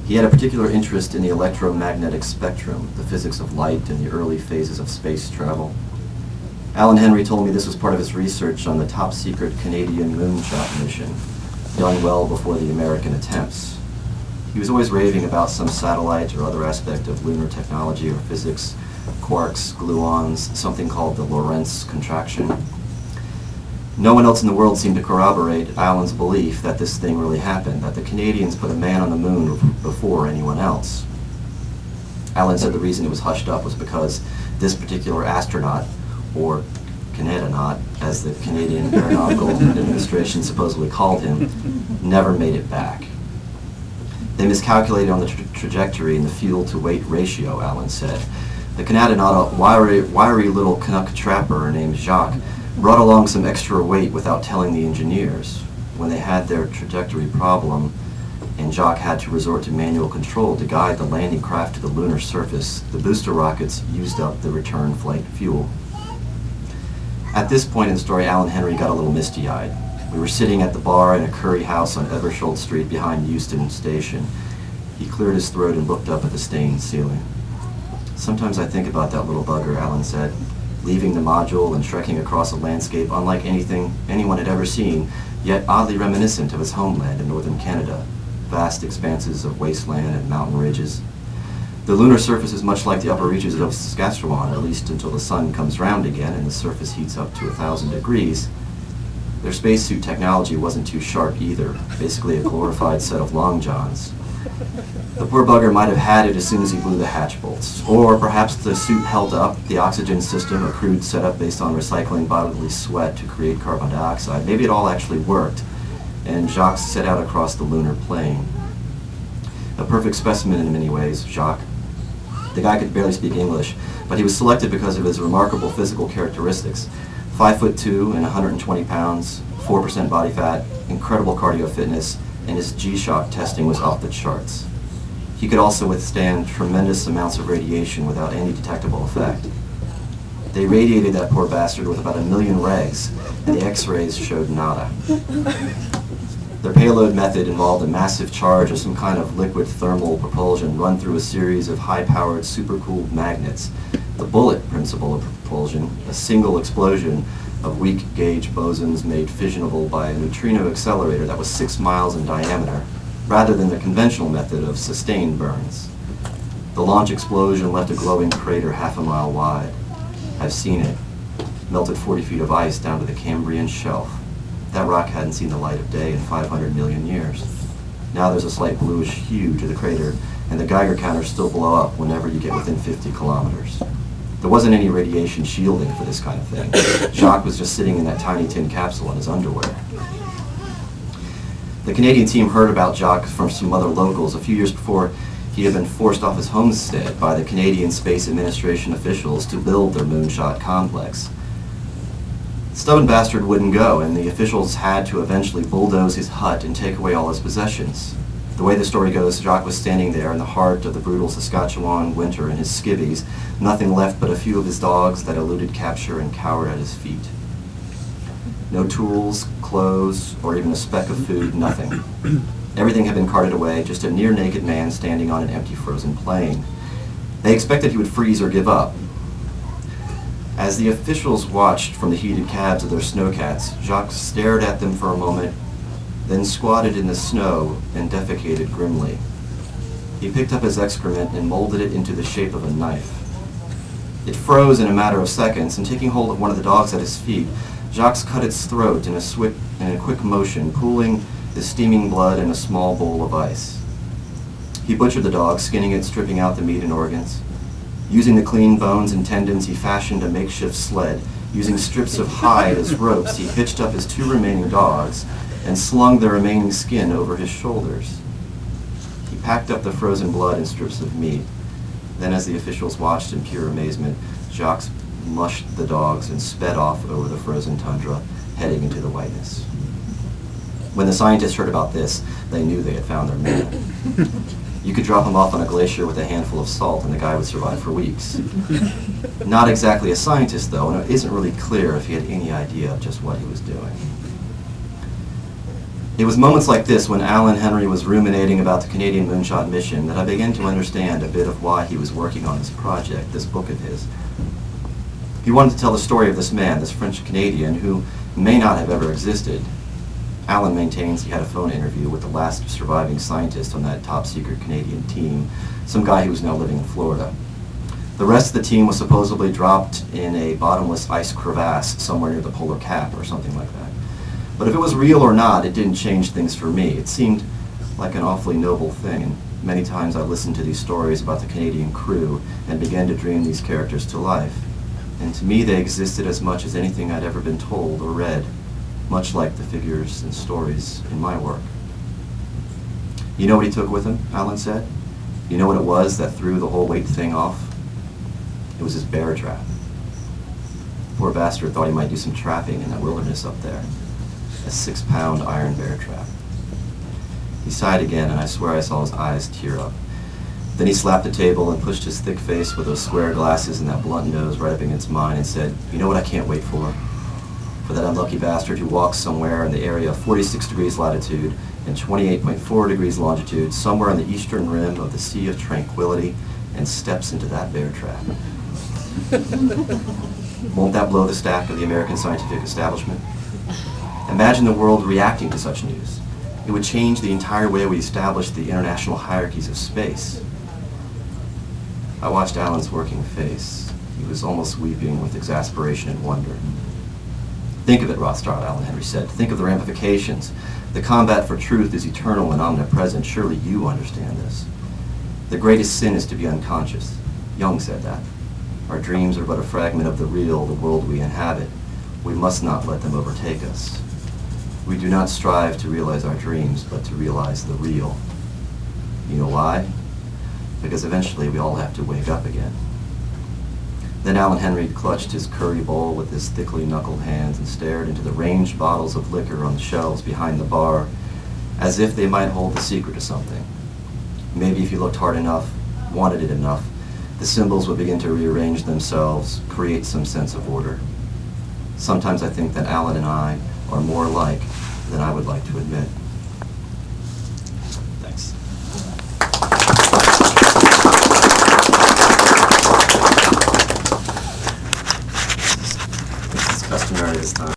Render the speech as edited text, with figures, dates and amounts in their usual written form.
He had a particular interest in the electromagnetic spectrum, the physics of light, and the early phases of space travel. Alan Henry told me this was part of his research on the top-secret Canadian moonshot mission, done well before the American attempts. He was always raving about some satellite or other aspect of lunar technology or physics, quarks, gluons, something called the Lorentz contraction. No one else in the world seemed to corroborate Alan's belief that this thing really happened, that the Canadians put a man on the moon before anyone else. Alan said the reason it was hushed up was because this particular astronaut, or Canadanaut, as the Canadian Aeronautical Administration supposedly called him, never made it back. They miscalculated on the trajectory and the fuel-to-weight ratio, Alan said. The Canadanaut, a wiry little Canuck trapper named Jacques, brought along some extra weight without telling the engineers. When they had their trajectory problem, and Jacques had to resort to manual control to guide the landing craft to the lunar surface, the booster rockets used up the return flight fuel. At this point in the story, Alan Henry got a little misty-eyed. We were sitting at the bar in a curry house on Eversholt Street behind Euston Station. He cleared his throat and looked up at the stained ceiling. "Sometimes I think about that little bugger," Alan said, leaving the module and trekking across a landscape unlike anything anyone had ever seen, yet oddly reminiscent of his homeland in northern Canada, vast expanses of wasteland and mountain ridges. The lunar surface is much like the upper reaches of Saskatchewan, at least until the sun comes round again and the surface heats up to 1,000 degrees. Their spacesuit technology wasn't too sharp either, basically a glorified set of long johns. The poor bugger might have had it as soon as he blew the hatch bolts. Or perhaps the suit held up, the oxygen system, a crude setup based on recycling bodily sweat to create carbon dioxide. Maybe it all actually worked, and Jacques set out across the lunar plain. A perfect specimen in many ways, Jacques. The guy could barely speak English, but he was selected because of his remarkable physical characteristics. 5'2" and 120 pounds, 4% body fat, incredible cardio fitness, and his G-Shock testing was off the charts. He could also withstand tremendous amounts of radiation without any detectable effect. They radiated that poor bastard with about 1 million regs, and the X-rays showed nada. Their payload method involved a massive charge of some kind of liquid thermal propulsion run through a series of high-powered supercooled magnets. The bullet principle of propulsion, a single explosion of weak-gauge bosons made fissionable by a neutrino accelerator that was 6 miles in diameter, rather than the conventional method of sustained burns. The launch explosion left a glowing crater 1/2 mile wide. I've seen it. Melted 40 feet of ice down to the Cambrian shelf. That rock hadn't seen the light of day in 500 million years. Now there's a slight bluish hue to the crater, and the Geiger counters still blow up whenever you get within 50 kilometers. There wasn't any radiation shielding for this kind of thing. Jacques was just sitting in that tiny tin capsule in his underwear. The Canadian team heard about Jacques from some other locals a few years before he had been forced off his homestead by the Canadian Space Administration officials to build their moonshot complex. The stubborn bastard wouldn't go, and the officials had to eventually bulldoze his hut and take away all his possessions. The way the story goes, Jacques was standing there in the heart of the brutal Saskatchewan winter in his skivvies, nothing left but a few of his dogs that eluded capture and cowered at his feet. No tools, clothes, or even a speck of food, nothing. Everything had been carted away, just a near-naked man standing on an empty frozen plain. They expected he would freeze or give up. As the officials watched from the heated cabs of their snowcats, Jacques stared at them for a moment, then squatted in the snow and defecated grimly. He picked up his excrement and molded it into the shape of a knife. It froze in a matter of seconds, and taking hold of one of the dogs at his feet, Jacques cut its throat in a quick motion, pooling the steaming blood in a small bowl of ice. He butchered the dog, skinning it, stripping out the meat and organs. Using the clean bones and tendons, he fashioned a makeshift sled. Using strips of hide as ropes, he hitched up his 2 remaining dogs and slung the remaining skin over his shoulders. He packed up the frozen blood in strips of meat. Then, as the officials watched in pure amazement, Jacques mushed the dogs and sped off over the frozen tundra, heading into the whiteness. When the scientists heard about this, they knew they had found their man. You could drop him off on a glacier with a handful of salt and the guy would survive for weeks. Not exactly a scientist, though, and it isn't really clear if he had any idea of just what he was doing. It was moments like this, when Alan Henry was ruminating about the Canadian Moonshot mission, that I began to understand a bit of why he was working on this project, this book of his. He wanted to tell the story of this man, this French-Canadian, who may not have ever existed. Alan maintains he had a phone interview with the last surviving scientist on that top-secret Canadian team, some guy who was now living in Florida. The rest of the team was supposedly dropped in a bottomless ice crevasse somewhere near the polar cap or something like that. But if it was real or not, it didn't change things for me. It seemed like an awfully noble thing, and many times I listened to these stories about the Canadian crew and began to dream these characters to life. And to me, they existed as much as anything I'd ever been told or read, much like the figures and stories in my work. You know what he took with him, Alan said? You know what it was that threw the whole weight thing off? It was his bear trap. Poor bastard thought he might do some trapping in that wilderness up there. A 6-pound iron bear trap. He sighed again, and I swear I saw his eyes tear up. Then he slapped the table and pushed his thick face with those square glasses and that blunt nose right up against mine and said, "You know what I can't wait for? For that unlucky bastard who walks somewhere in the area of 46 degrees latitude and 28.4 degrees longitude, somewhere on the eastern rim of the Sea of Tranquility, and steps into that bear trap." Won't that blow the stack of the American scientific establishment? Imagine the world reacting to such news. It would change the entire way we establish the international hierarchies of space. I watched Alan's working face. He was almost weeping with exasperation and wonder. "Think of it, Rothschild," Alan Henry said. "Think of the ramifications. The combat for truth is eternal and omnipresent. Surely you understand this. The greatest sin is to be unconscious. Jung said that. Our dreams are but a fragment of the real, the world we inhabit. We must not let them overtake us. We do not strive to realize our dreams, but to realize the real. You know why? Because eventually we all have to wake up again." Then Alan Henry clutched his curry bowl with his thickly knuckled hands and stared into the ranged bottles of liquor on the shelves behind the bar, as if they might hold the secret to something. Maybe if you looked hard enough, wanted it enough, the symbols would begin to rearrange themselves, create some sense of order. Sometimes I think that Alan and I are more alike than I would like to admit. Thanks. This is customary this time.